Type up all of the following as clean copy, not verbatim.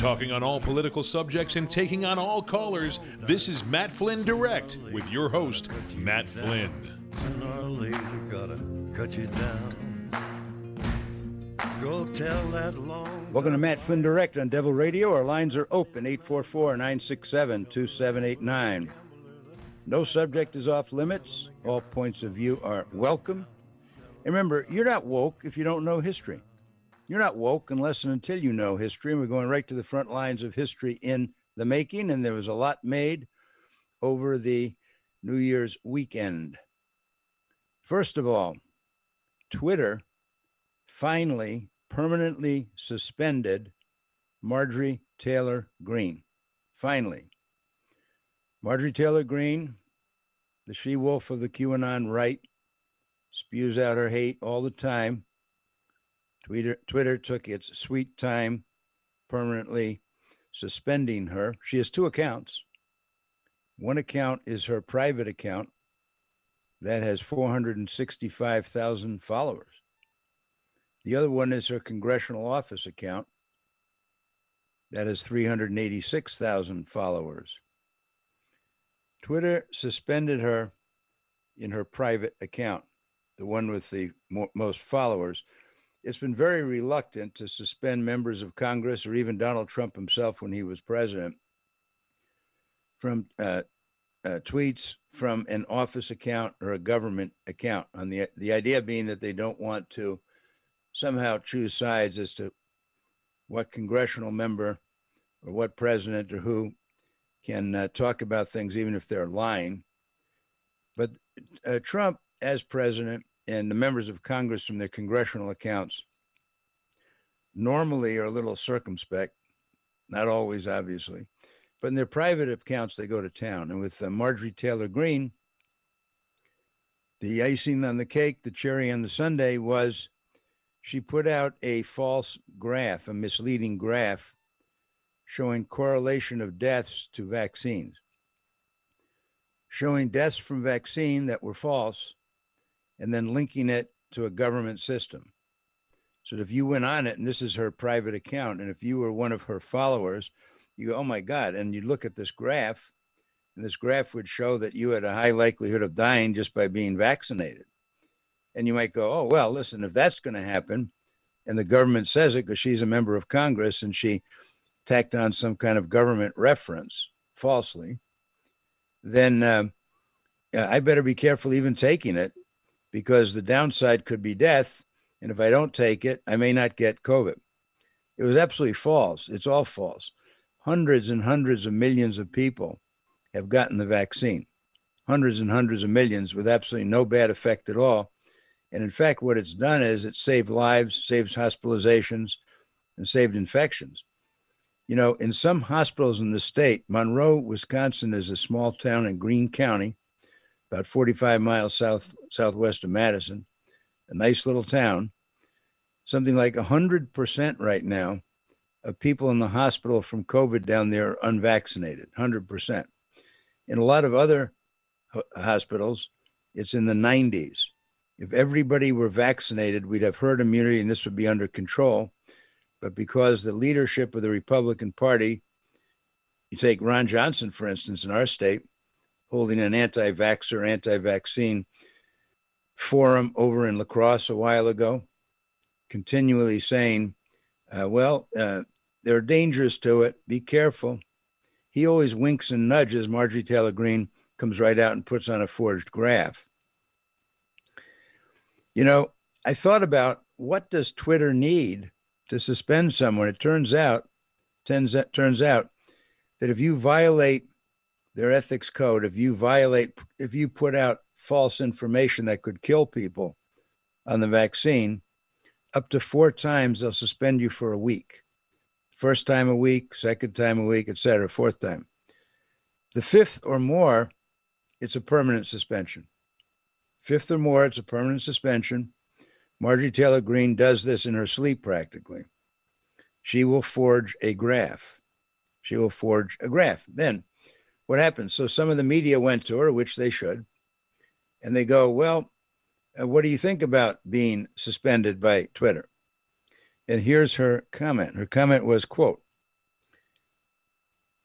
Talking on all political subjects and taking on all callers, this is Matt Flynn Direct with your host, Matt Flynn. Sooner or later, gotta cut you down. Go tell that long. Welcome to Matt Flynn Direct on Devil Radio. Our lines are open, 844-967-2789. No subject is off limits. All points of view are welcome. And remember, you're not woke if you don't know history. You're not woke unless and until you know history. And we're going right to the front lines of history in the making. And there was a lot made over the New Year's weekend. First of all, Twitter finally permanently suspended Marjorie Taylor Greene. Finally. Marjorie Taylor Greene, the she-wolf of the QAnon right, spews out her hate all the time. Twitter took its sweet time permanently suspending her. She has two accounts. One account is her private account that has 465,000 followers. The other one is her congressional office account that has 386,000 followers. Twitter suspended her in her private account, the one with the most followers. It's been very reluctant to suspend members of Congress or even Donald Trump himself when he was president from tweets from an office account or a government account. On the idea being that they don't want to somehow choose sides as to what congressional member or what president or who can talk about things even if they're lying. But Trump, as president, and the members of Congress from their congressional accounts normally are a little circumspect, not always, obviously, but in their private accounts, they go to town. And with Marjorie Taylor Greene, the icing on the cake, the cherry on the sundae was she put out a false graph, a misleading graph showing correlation of deaths to vaccines, showing deaths from vaccine that were false, and then linking it to a government system. So if you went on it, and this is her private account, and if you were one of her followers, you go, oh my God, and you look at this graph, and this graph would show that you had a high likelihood of dying just by being vaccinated. And you might go, oh, well, listen, if that's going to happen, and the government says it because she's a member of Congress and she tacked on some kind of government reference falsely, then I better be careful even taking it, because the downside could be death. And if I don't take it, I may not get COVID. It was absolutely false. It's all false. Hundreds and hundreds of millions of people have gotten the vaccine. Hundreds and hundreds of millions with absolutely no bad effect at all. And in fact, what it's done is it saved lives, saves hospitalizations, and saved infections. You know, in some hospitals in the state, Monroe, Wisconsin is a small town in Greene County, about 45 miles southwest of Madison, a nice little town. Something like 100% right now of people in the hospital from COVID down there are unvaccinated, 100%. In a lot of other hospitals, it's in the 90s. If everybody were vaccinated, we'd have herd immunity and this would be under control. But because the leadership of the Republican Party, you take Ron Johnson, for instance, in our state, holding an anti-vaxxer, anti-vaccine forum over in La Crosse a while ago, continually saying, there are dangers to it. Be careful. He always winks and nudges. Marjorie Taylor Greene comes right out and puts on a forged graph. You know, I thought about what does Twitter need to suspend someone? It turns out that if you violate their ethics code, if you put out false information that could kill people on the vaccine, up to 4 times they'll suspend you for a week. First time a week, second time a week, etc. Fourth time. The fifth or more, it's a permanent suspension. Fifth or more, it's a permanent suspension. Marjorie Taylor Greene does this in her sleep practically. She will forge a graph. Then what happens? So some of the media went to her, which they should, and they go, well, what do you think about being suspended by Twitter? And here's her comment. Her comment was, quote,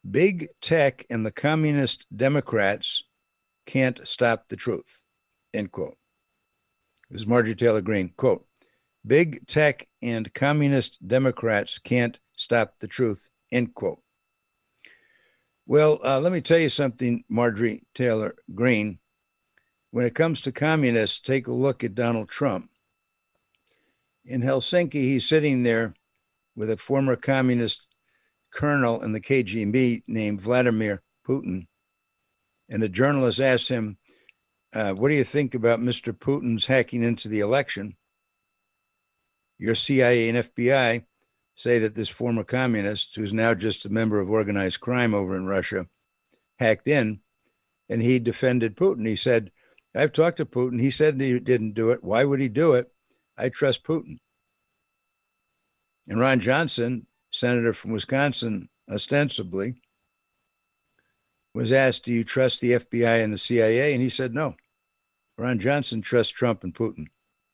Big tech and the communist Democrats can't stop the truth, end quote. This is Marjorie Taylor Greene, quote, big tech and communist Democrats can't stop the truth, end quote. Well, let me tell you something, Marjorie Taylor Greene. When it comes to communists, take a look at Donald Trump. In Helsinki, he's sitting there with a former communist colonel in the KGB named Vladimir Putin. And a journalist asked him, what do you think about Mr. Putin's hacking into the election? Your CIA and FBI say that this former communist, who's now just a member of organized crime over in Russia, hacked in, and he defended Putin. He said, I've talked to Putin. He said he didn't do it. Why would he do it? I trust Putin. And Ron Johnson, senator from Wisconsin, ostensibly, was asked, do you trust the FBI and the CIA? And he said, no. Ron Johnson trusts Trump and Putin.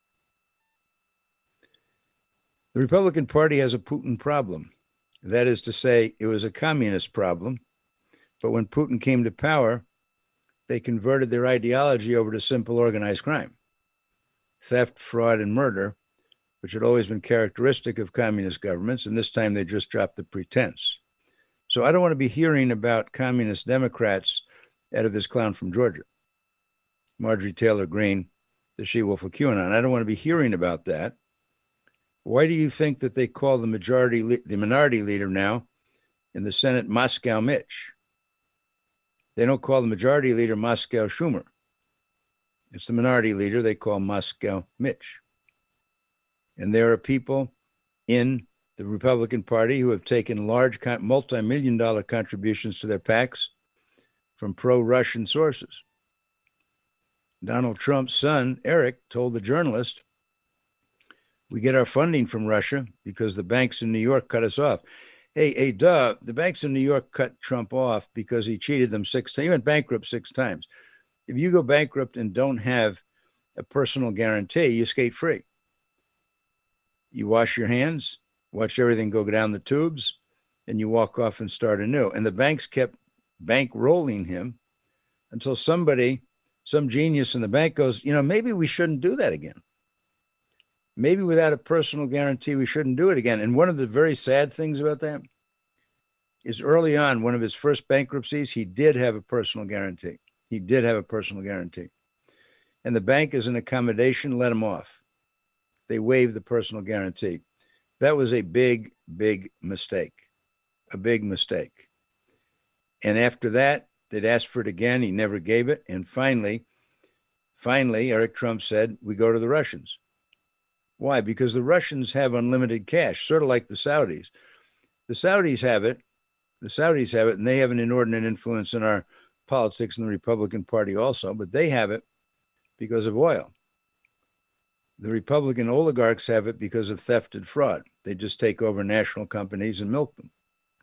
The Republican Party has a Putin problem. That is to say, it was a communist problem. But when Putin came to power, they converted their ideology over to simple organized crime, theft, fraud, and murder, which had always been characteristic of communist governments. And this time they just dropped the pretense. So I don't want to be hearing about communist Democrats out of this clown from Georgia, Marjorie Taylor Greene, the she-wolf of QAnon. I don't want to be hearing about that. Why do you think that they call the minority leader now in the Senate Moscow Mitch? They don't call the majority leader Moscow Schumer. It's the minority leader they call Moscow Mitch. And there are people in the Republican Party who have taken large multi-million-dollar contributions to their PACs from pro-Russian sources. Donald Trump's son, Eric, told the journalist, we get our funding from Russia because the banks in New York cut us off. Hey, the banks in New York cut Trump off because he cheated them 6 times. He went bankrupt 6 times. If you go bankrupt and don't have a personal guarantee, you skate free. You wash your hands, watch everything go down the tubes, and you walk off and start anew. And the banks kept bankrolling him until some genius in the bank goes, maybe we shouldn't do that again. Maybe without a personal guarantee, we shouldn't do it again. And one of the very sad things about that is early on, one of his first bankruptcies, he did have a personal guarantee. And the bank, as an accommodation, let him off. They waived the personal guarantee. That was a big, big mistake, And after that, they'd asked for it again. He never gave it. And finally, Eric Trump said, we go to the Russians. Why? Because the Russians have unlimited cash, sort of like the Saudis. The Saudis have it, and they have an inordinate influence in our politics in the Republican Party also, but they have it because of oil. The Republican oligarchs have it because of theft and fraud. They just take over national companies and milk them.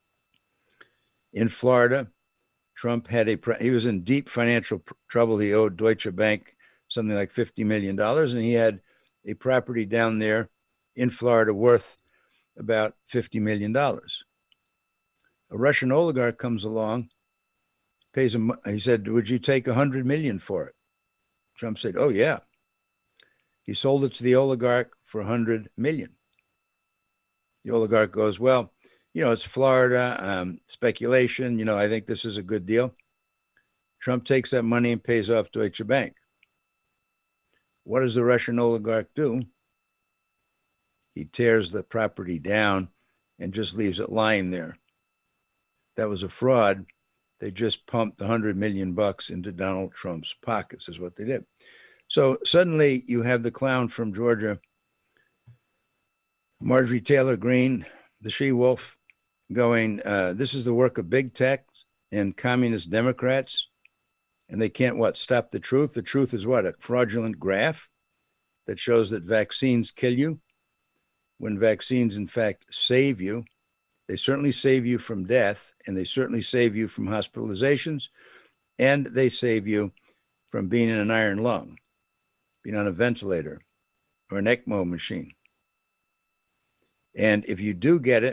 In Florida, Trump he was in deep financial trouble. He owed Deutsche Bank something like $50 million, and he had a property down there in Florida worth about $50 million. A Russian oligarch comes along, pays him. He said, would you take $100 million for it? Trump said, oh, yeah. He sold it to the oligarch for $100 million. The oligarch goes, well, it's Florida, speculation. I think this is a good deal. Trump takes that money and pays off Deutsche Bank. What does the Russian oligarch do? He tears the property down and just leaves it lying there. That was a fraud. They just pumped $100 million into Donald Trump's pockets, is what they did. So suddenly you have the clown from Georgia, Marjorie Taylor Greene, the she-wolf, going, this is the work of big tech and communist Democrats. And they can't, stop the truth? The truth is what? A fraudulent graph that shows that vaccines kill you, when vaccines, in fact, save you. They certainly save you from death, and they certainly save you from hospitalizations, and they save you from being in an iron lung, being on a ventilator or an ECMO machine. And if you do get it,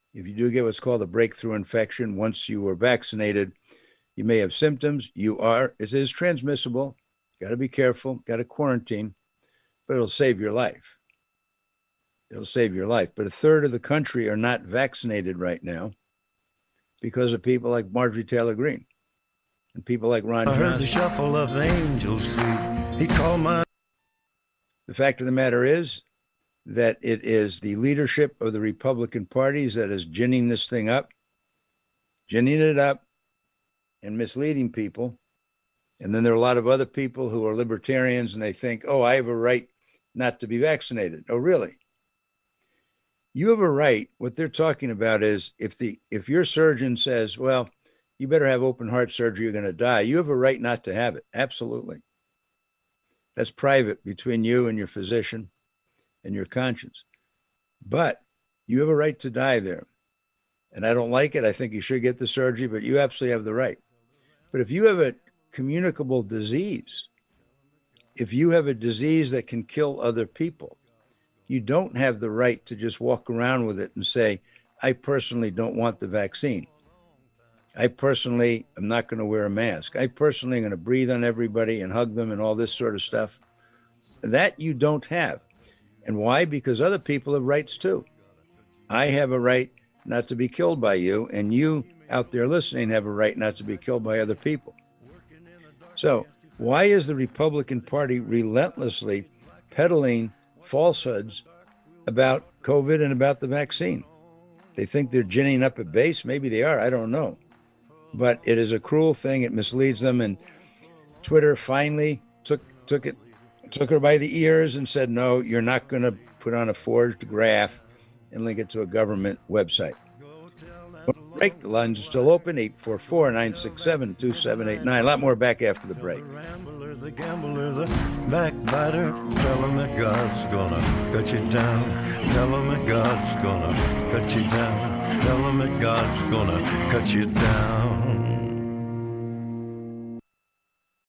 If you do get what's called a breakthrough infection, once you were vaccinated, you may have symptoms. It is transmissible. Got to be careful, got to quarantine, but it'll save your life. It'll save your life. But a third of the country are not vaccinated right now because of people like Marjorie Taylor Greene and people like Ron Johnson. I heard the shuffle of angels sweet. He called my... The fact of the matter is that it is the leadership of the Republican parties that is ginning this thing up, ginning it up and misleading people. And then there are a lot of other people who are libertarians and they think, oh, I have a right not to be vaccinated. Oh, really? You have a right. What they're talking about is if your surgeon says, well, you better have open heart surgery, you're going to die, you have a right not to have it. Absolutely. That's private between you and your physician and your conscience. But you have a right to die there. And I don't like it. I think you should get the surgery, but you absolutely have the right. But if you have a communicable disease, if you have a disease that can kill other people, you don't have the right to just walk around with it and say, I personally don't want the vaccine. I personally am not going to wear a mask. I personally am going to breathe on everybody and hug them and all this sort of stuff. That you don't have. And why? Because other people have rights too. I have a right not to be killed by you, and you out there listening have a right not to be killed by other people. So why is the Republican Party relentlessly peddling falsehoods about COVID and about the vaccine? They think they're ginning up a base. Maybe they are. I don't know. But it is a cruel thing. It misleads them. And Twitter finally took her by the ears and said, no, you're not going to put on a forged graph and link it to a government website. Break. The lines are still open, 844-967-2789. A lot more back after the break. The gambler, the backbiter, tell him that God's gonna cut you down. Tell him that God's gonna cut you down. Tell him that God's gonna cut you down.